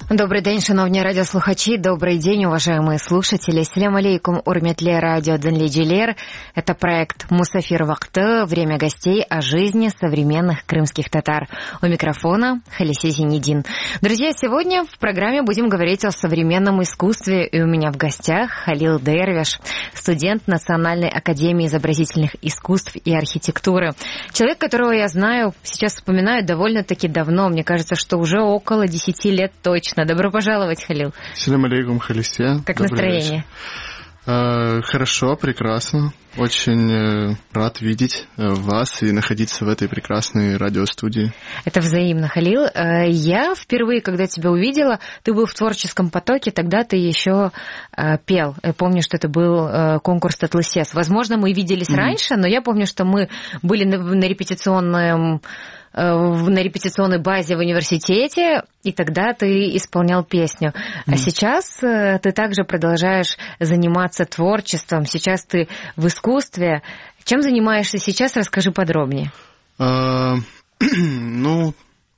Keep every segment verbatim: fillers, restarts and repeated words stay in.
Добрий день, шановні радиослухачи, добрый день, уважаемые слушатели. Ассаляму алейкум, урметле радио Денлиджилер. Это проект «Мусафир Вакты», время гостей о жизни современных крымских татар. У микрофона Халисе Зинедин. Друзья, сегодня в программе будем говорить о современном искусстве. И у меня в гостях Халил Дервиш, студент Национальной академии изобразительных искусств и архитектуры. Человек, которого я знаю, сейчас вспоминаю довольно-таки давно. Мне кажется, что уже около десяти лет точно. Добро пожаловать, Халил. Ассаляму алейкум, Халисе. Как Добрый настроение? Э, хорошо, прекрасно. Очень э, рад видеть э, вас и находиться в этой прекрасной радиостудии. Это взаимно, Халил. Э, я впервые, когда тебя увидела, ты был в творческом потоке, тогда ты еще э, пел. Я помню, что это был э, конкурс «Татлысес». Возможно, мы виделись mm-hmm. раньше, но я помню, что мы были на, на репетиционном... на репетиционной базе в университете, и тогда ты исполнял песню. Mm. А сейчас ты также продолжаешь заниматься творчеством, сейчас ты в искусстве. Чем занимаешься сейчас, расскажи подробнее. Uh, ну,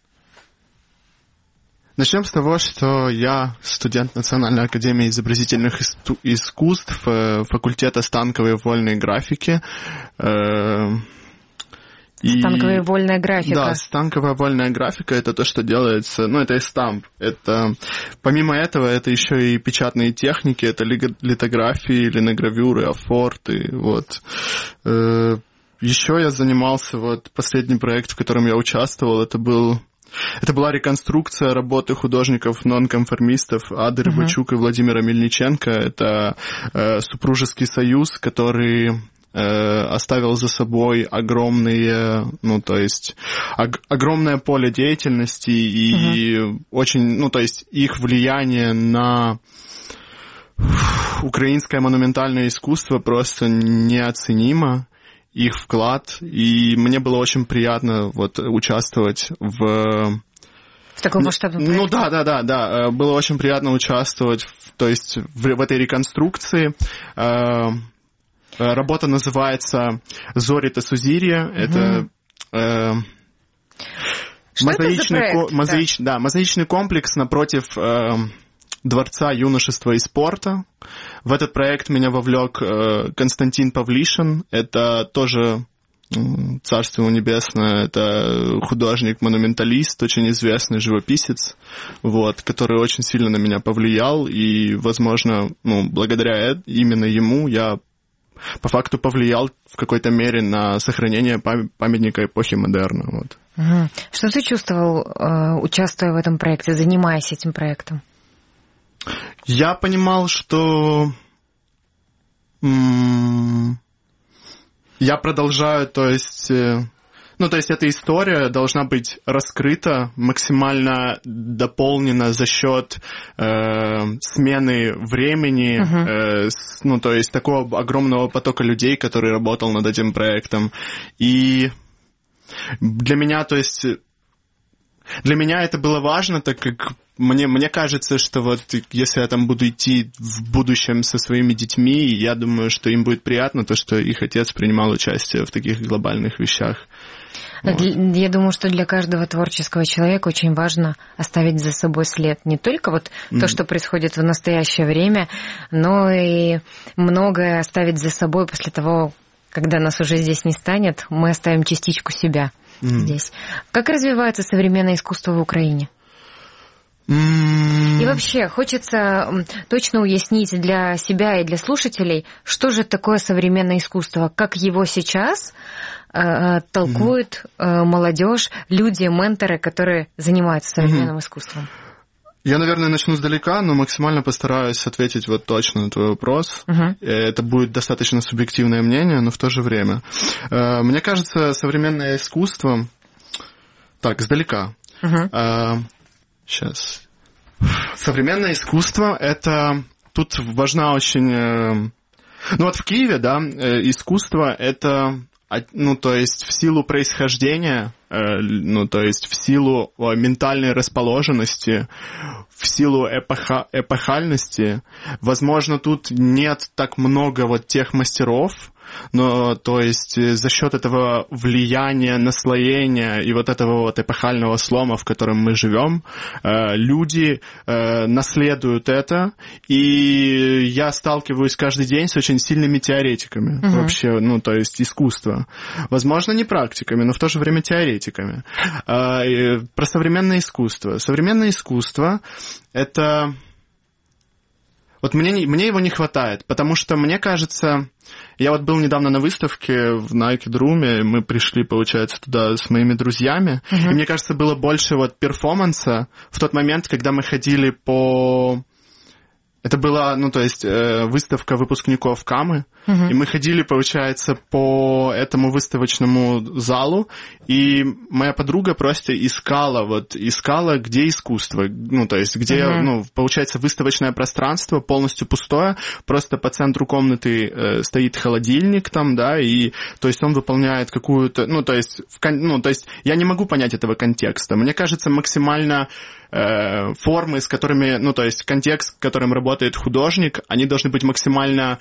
начнем с того, что я студент Национальной академии изобразительных искусств, факультета станковой вольной графики. Uh, И, станковая вольная графика. Да, станковая вольная графика — это то, что делается, ну, это и стамп. Это, помимо этого, это еще и печатные техники, это литографии, линогравюры, афорты, вот. Еще я занимался, вот, последний проект, в котором я участвовал, это был... Это была реконструкция работы художников-нонконформистов Ады Рыбачук uh-huh. и Владимира Мельниченко. Это э, супружеский союз, который... оставил за собой огромные, ну, то есть, ог- огромное поле деятельности и uh-huh. очень, ну, то есть, их влияние на украинское монументальное искусство просто неоценимо, их вклад, и мне было очень приятно вот участвовать в... В таком масштабном проекте? Ну, да, да, да, да, было очень приятно участвовать, в, то есть, в, в этой реконструкции. Работа называется «Зори Тасузирья». Угу. Это, э, мозаичный, это проект, ко- мозаич, да. Да, мозаичный комплекс напротив э, Дворца юношества и спорта. В этот проект меня вовлек э, Константин Павлишин. Это тоже э, царство небесное. Это художник-монументалист, очень известный живописец, вот, который очень сильно на меня повлиял. И, возможно, ну, благодаря именно ему я по факту повлиял в какой-то мере на сохранение памятника эпохи модерна. Вот. Угу. Что ты чувствовал, участвуя в этом проекте, занимаясь этим проектом? Я понимал, что м- я продолжаю, то есть... Ну, то есть эта история должна быть раскрыта, максимально дополнена за счет э, смены времени, uh-huh. э, с, ну, то есть такого огромного потока людей, который работал над этим проектом. И для меня, то есть, для меня это было важно, так как мне, мне кажется, что вот если я там буду идти в будущем со своими детьми, я думаю, что им будет приятно то, что их отец принимал участие в таких глобальных вещах. Вот. Я думаю, что для каждого творческого человека очень важно оставить за собой след. Не только вот mm. то, что происходит в настоящее время, но и многое оставить за собой после того, когда нас уже здесь не станет, мы оставим частичку себя mm. здесь. Как развивается современное искусство в Украине? И вообще, хочется точно уяснить для себя и для слушателей, что же такое современное искусство, как его сейчас э, толкует э, молодежь, люди, менторы, которые занимаются современным mm-hmm. искусством. Я, наверное, начну сдалека, но максимально постараюсь ответить вот точно на твой вопрос. Uh-huh. Это будет достаточно субъективное мнение, но в то же время. Мне кажется, современное искусство... Так, сдалека. Uh-huh. Сейчас. Современное искусство — это... Тут важна очень... Ну вот в Киеве, да, искусство — это... Ну, то есть в силу происхождения, ну, то есть в силу ментальной расположенности, в силу эпоха, эпохальности, возможно, тут нет так много вот тех мастеров, но, то есть, за счет этого влияния, наслоения и вот этого вот эпохального слома, в котором мы живем, люди наследуют это, и я сталкиваюсь каждый день с очень сильными теоретиками uh-huh. вообще, ну, то есть, искусства. Возможно, не практиками, но в то же время теоретиками. Про современное искусство. Современное искусство — это... Вот мне, мне его не хватает, потому что, мне кажется... Я вот был недавно на выставке в Naked Room, мы пришли, получается, туда с моими друзьями, uh-huh. и мне кажется, было больше вот перформанса в тот момент, когда мы ходили по... Это была, ну, то есть, э, выставка выпускников Камы, uh-huh. и мы ходили, получается, по этому выставочному залу, и моя подруга просто искала, вот, искала, где искусство, ну, то есть, где, uh-huh. ну, получается, выставочное пространство полностью пустое, просто по центру комнаты э, стоит холодильник там, да, и, то есть, он выполняет какую-то, ну, то есть, в, ну, то есть, я не могу понять этого контекста. Мне кажется, максимально... формы, с которыми, ну, то есть контекст, с которым работает художник, они должны быть максимально...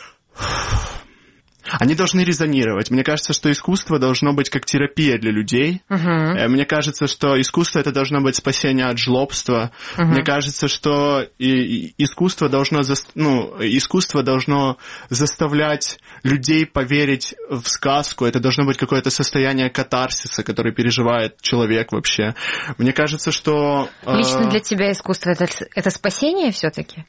Они должны резонировать. Мне кажется, что искусство должно быть как терапия для людей. Uh-huh. Мне кажется, что искусство — это должно быть спасение от жлобства. Uh-huh. Мне кажется, что и, и искусство должно, за, ну, искусство должно заставлять людей поверить в сказку. Это должно быть какое-то состояние катарсиса, которое переживает человек вообще. Мне кажется, что... Лично для тебя искусство — это, это спасение все-таки?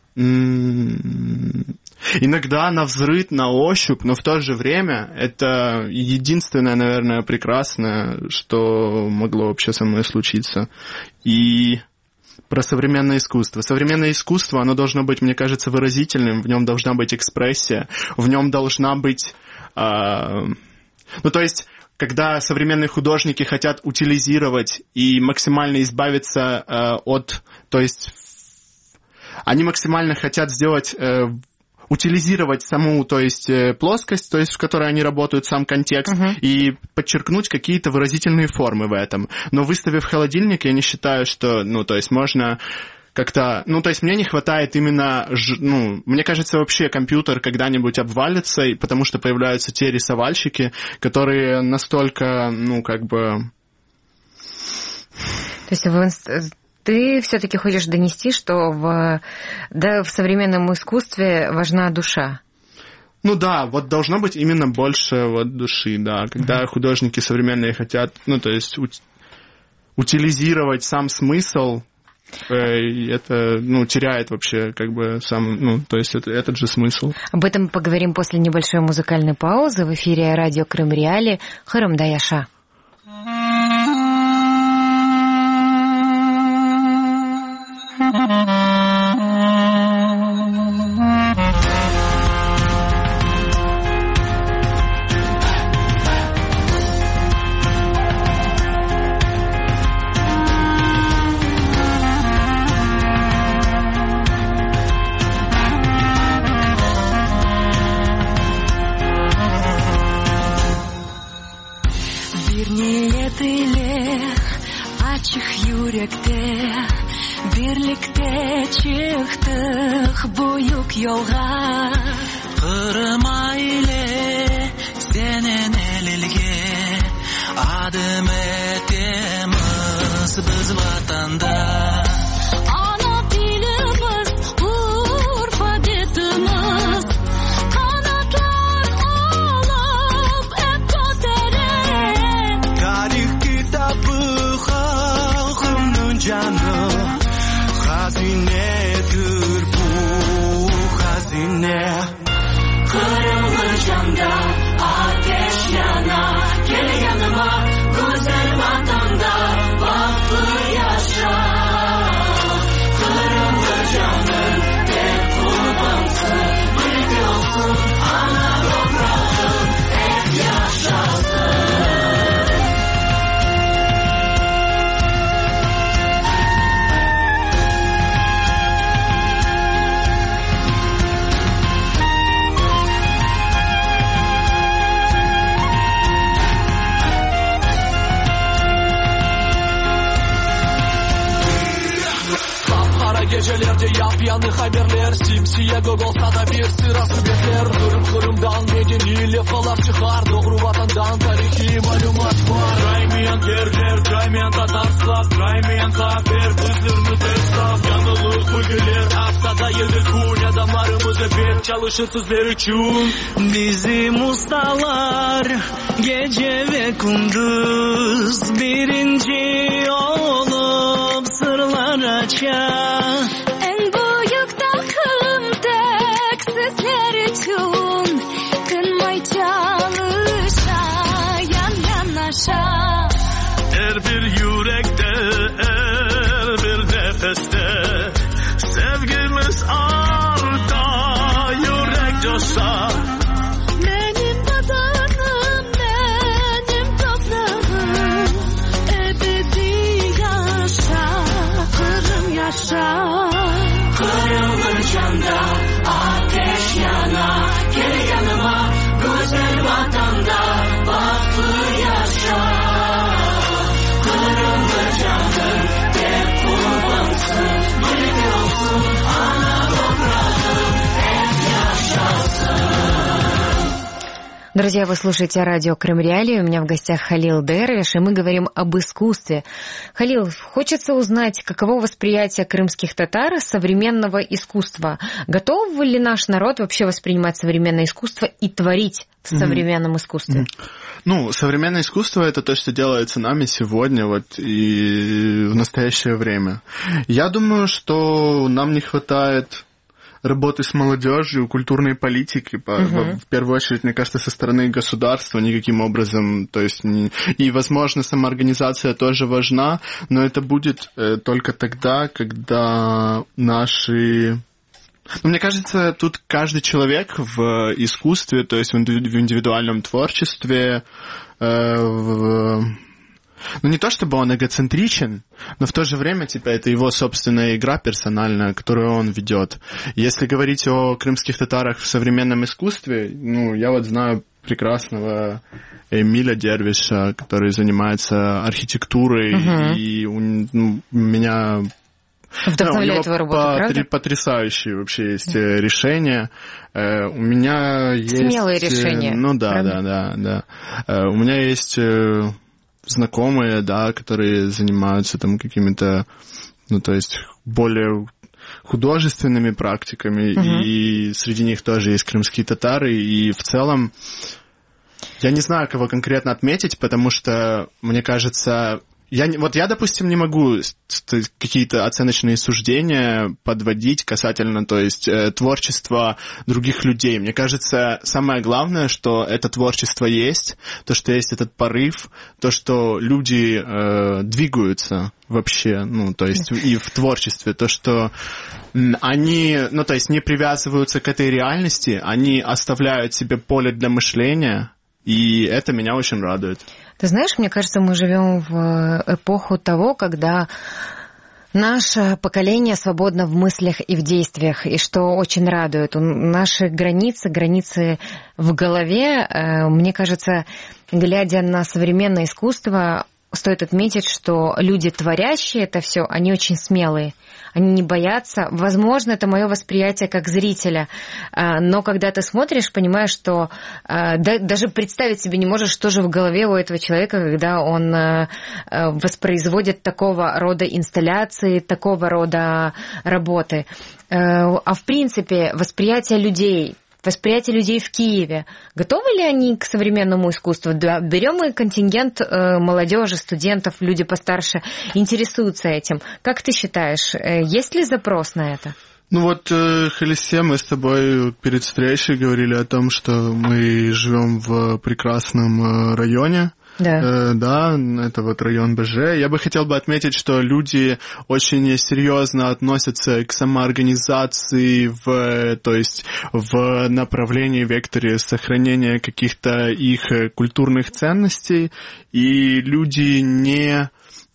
Иногда навзрыд, на ощупь, но в то же время это единственное, наверное, прекрасное, что могло вообще со мной случиться. И про современное искусство. Современное искусство, оно должно быть, мне кажется, выразительным, в нем должна быть экспрессия, в нем должна быть... Э, ну, то есть... Когда современные художники хотят утилизировать и максимально избавиться э, от... То есть они максимально хотят сделать... Э, утилизировать саму, то есть, плоскость, то есть, в которой они работают, сам контекст, uh-huh. и подчеркнуть какие-то выразительные формы в этом. Но выставив холодильник, я не считаю, что, ну, то есть, можно как-то... Ну, то есть, мне не хватает именно... Ну, мне кажется, вообще компьютер когда-нибудь обвалится, потому что появляются те рисовальщики, которые настолько, ну, как бы... То есть, в инст... Ты все-таки хочешь донести, что в, да, в современном искусстве важна душа? Ну да, вот должно быть именно больше вот души, да. Когда mm-hmm. художники современные хотят, ну то есть ут, утилизировать сам смысл, э, это, ну, теряет вообще как бы сам, ну, то есть это, этот же смысл. Об этом поговорим после небольшой музыкальной паузы. В эфире радио Крым Реали. Хырымда яша. Gecelerce yapyanı haberler Simsiye gogolsa da bir sırası betler Kırım kırımdan medeni lefalar çıkar Doğru vatandan tarihi malumat var Caymayan yerler, caymayan tatarslap Caymayan kafer, kızlarını teslap Yanılık bugüler, haftada yıldır kun Adamlarımızı bet çalışır sizler için Bizim ustalar gece ve kunduz Birinci olup sırlar açar En büyük takım tek sizler için Kınmay çalışa yan yanaşa Her bir yürekte, her bir nefeste Sevgimiz arta, yürek coşar Benim vatanım, benim toprağım Ebedi yaşa, Kırım yaşa Kırılır canda, ateş yana Gel yanıma, güzel vatanda Baklı yaşa Kırılır canım, hep kurbansın Birlikte olsun, ana toprağım Hep yaşasın. Друзья, вы слушаете радио Крым Реалии. У меня в гостях Халил Дервиш, и мы говорим об искусстве. Халил, хочется узнать, каково восприятие крымских татар современного искусства. Готов ли наш народ вообще воспринимать современное искусство и творить в современном искусстве? Mm-hmm. Ну, современное искусство — это то, что делается нами сегодня вот, и в настоящее время. Я думаю, что нам не хватает работы с молодежью, культурной политики, uh-huh. в первую очередь, мне кажется, со стороны государства никаким образом, то есть, не... и, возможно, самоорганизация тоже важна, но это будет э, только тогда, когда наши... Ну, мне кажется, тут каждый человек в искусстве, то есть в индивидуальном творчестве, э, в... Ну, не то чтобы он эгоцентричен, но в то же время, типа, это его собственная игра персональная, которую он ведет. Если говорить о крымских татарах в современном искусстве, ну, я вот знаю прекрасного Эмиля Дервиша, который занимается архитектурой, uh-huh. и у, ну, меня... Вдохновляет его работу, потр... правда? Потрясающие вообще есть uh-huh. решения. Uh, у меня есть... Смелые решения. Ну, да, правда? да, да, да. Uh, у меня есть... знакомые, да, которые занимаются там какими-то, ну, то есть более художественными практиками, uh-huh. и среди них тоже есть крымские татары, и в целом я не знаю, кого конкретно отметить, потому что, мне кажется, я, вот я, допустим, не могу какие-то оценочные суждения подводить касательно, то есть, э, творчества других людей. Мне кажется, самое главное, что это творчество есть, то, что есть этот порыв, то, что люди э, двигаются вообще, ну, то есть, и в творчестве, то, что они, ну, то есть, не привязываются к этой реальности, они оставляют себе поле для мышления, и это меня очень радует. Ты знаешь, мне кажется, мы живем в эпоху того, когда наше поколение свободно в мыслях и в действиях, и что очень радует. Наши границы, границы в голове, мне кажется, глядя на современное искусство, стоит отметить, что люди, творящие это все, они очень смелые. Они не боятся. Возможно, это мое восприятие как зрителя. Но когда ты смотришь, понимаешь, что даже представить себе не можешь, что же в голове у этого человека, когда он воспроизводит такого рода инсталляции, такого рода работы. А в принципе, восприятие людей, восприятие людей в Киеве. Готовы ли они к современному искусству? Да, берем мы контингент э, молодежи, студентов, люди постарше, интересуются этим. Как ты считаешь, э, есть ли запрос на это? Ну вот, э, Халисе, мы с тобой перед встречей говорили о том, что мы живем в прекрасном э, районе. Да. Э, да, это вот район БЖ. Я бы хотел бы отметить, что люди очень серьезно относятся к самоорганизации, в, то есть в направлении, векторе сохранения каких-то их культурных ценностей, и люди не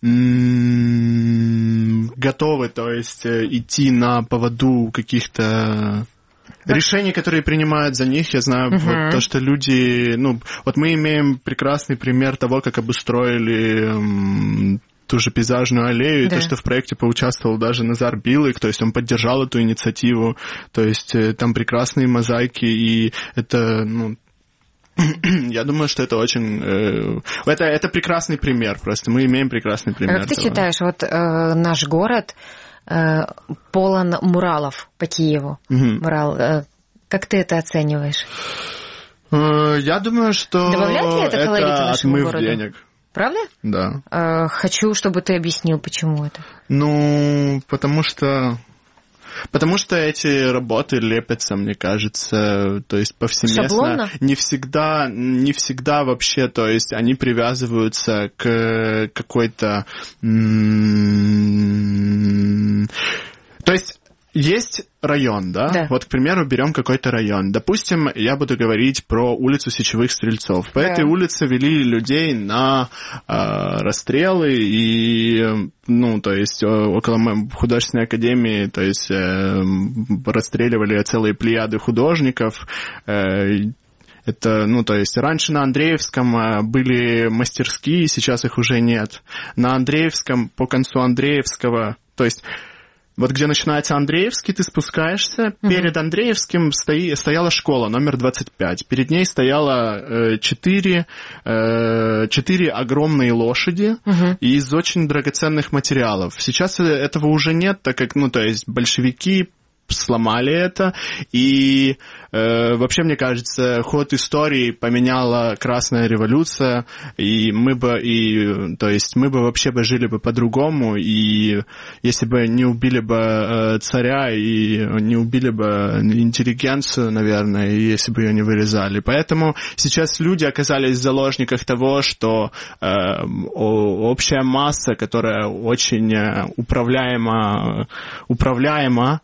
м- готовы, то есть идти на поводу каких-то решения, которые принимают за них. Я знаю, uh-huh. вот то, что люди... Ну, вот мы имеем прекрасный пример того, как обустроили м, ту же пейзажную аллею, да. и то, что в проекте поучаствовал даже Назар Билык, то есть он поддержал эту инициативу, то есть там прекрасные мозаики, и это, ну, я думаю, что это очень... Э, это, это прекрасный пример просто. Мы имеем прекрасный пример. А как ты этого. считаешь, вот э, наш город э, полон муралов по Киеву? Угу. Мурал. Э, как ты это оцениваешь? Э, я думаю, что добавляет ли это колорита нашему отмыв городу? денег. Правда? Да. Э, хочу, чтобы ты объяснил, почему это. Ну, потому что... Потому что эти работы лепятся, мне кажется, то есть повсеместно. Шаблонно? Не всегда, не всегда вообще, то есть они привязываются к какой-то... То есть есть район, да? да? Вот, к примеру, берем какой-то район. Допустим, я буду говорить про улицу Сечевых Стрельцов. По да. этой улице вели людей на э, расстрелы и, ну, то есть около художественной академии, то есть э, расстреливали целые плеяды художников. Э, Это, ну, то есть раньше на Андреевском были мастерские, сейчас их уже нет. На Андреевском, по концу Андреевского, то есть... Вот где начинается Андреевский, ты спускаешься. Uh-huh. Перед Андреевским стои, стояла школа номер двадцать пять. Перед ней стояло четыре э, э, огромные лошади uh-huh. из очень драгоценных материалов. Сейчас этого уже нет, так как, ну, то есть большевики сломали это, и э, вообще, мне кажется, ход истории поменяла Красная революция, и мы бы, и, то есть мы бы вообще бы жили бы по-другому, и если бы не убили бы э, царя, и не убили бы интеллигенцию, наверное, и если бы ее не вырезали. Поэтому сейчас люди оказались в заложниках того, что э, общая масса, которая очень управляема, управляема,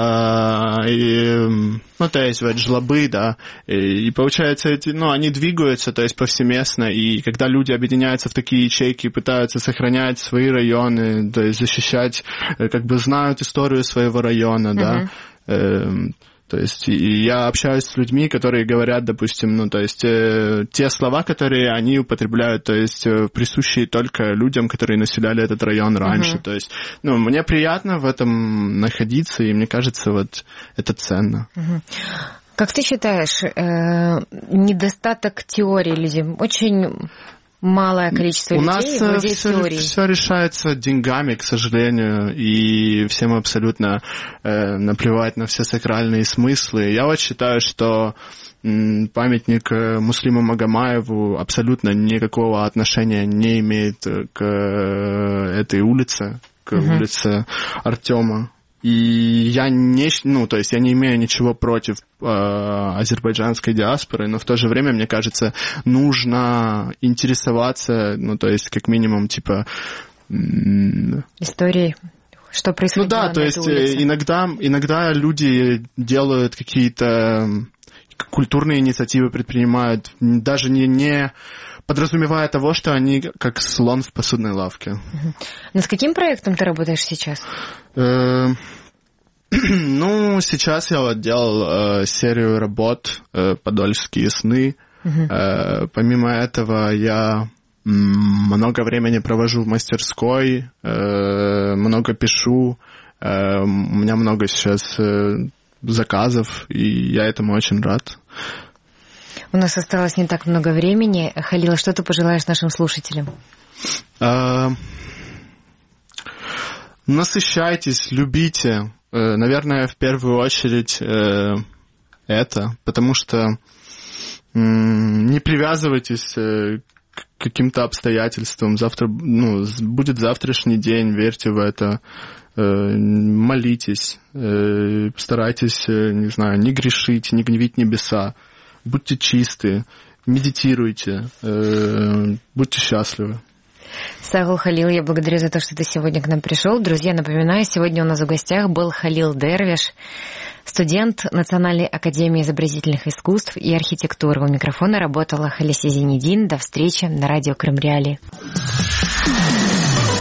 и, ну, то есть, вот, жлобы, да, и, и получается, эти, ну, они двигаются, то есть, повсеместно, и когда люди объединяются в такие ячейки, пытаются сохранять свои районы, то есть, защищать, как бы, знают историю своего района, да, uh-huh. То есть, и я общаюсь с людьми, которые говорят, допустим, ну, то есть, э, те слова, которые они употребляют, то есть, э, присущие только людям, которые населяли этот район раньше. Uh-huh. То есть, ну, мне приятно в этом находиться, и мне кажется, вот, это ценно. Uh-huh. Как ты считаешь, э, недостаток теории людям очень... Малое количество У людей владеет теорией. У нас все решается деньгами, к сожалению, и всем абсолютно э, наплевать на все сакральные смыслы. Я вот считаю, что м, памятник Муслиму Магомаеву абсолютно никакого отношения не имеет к э, этой улице, к uh-huh. улице Артема. И я не, ну, то есть я не имею ничего против э, азербайджанской диаспоры, но в то же время, мне кажется, нужно интересоваться, ну, то есть как минимум, типа... М- историей, что происходило ну, да, на то этой есть улице. иногда, иногда люди делают какие-то культурные инициативы, предпринимают, даже не... не подразумевая того, что они как слон в посудной лавке. Uh-huh. Над каким проектом ты работаешь сейчас? Ну, сейчас я вот делал серию работ «Подольские сны». Uh-huh. Помимо этого, я много времени провожу в мастерской, много пишу. У меня много сейчас заказов, и я этому очень рад. У нас осталось не так много времени. Халил, что ты пожелаешь нашим слушателям? А, насыщайтесь, любите. Наверное, в первую очередь это, потому что не привязывайтесь к каким-то обстоятельствам. Завтра, ну, будет завтрашний день, верьте в это. Молитесь, старайтесь, не знаю, не грешить, не гневить небеса. Будьте чисты, медитируйте, э, будьте счастливы. Сагул Халил, я благодарю за то, что ты сегодня к нам пришел. Друзья, напоминаю, сегодня у нас в гостях был Халил Дервиш, студент Национальной академии изобразительных искусств и архитектуры. У микрофона работала Халиса Зинедин. До встречи на радио Крым Реалии.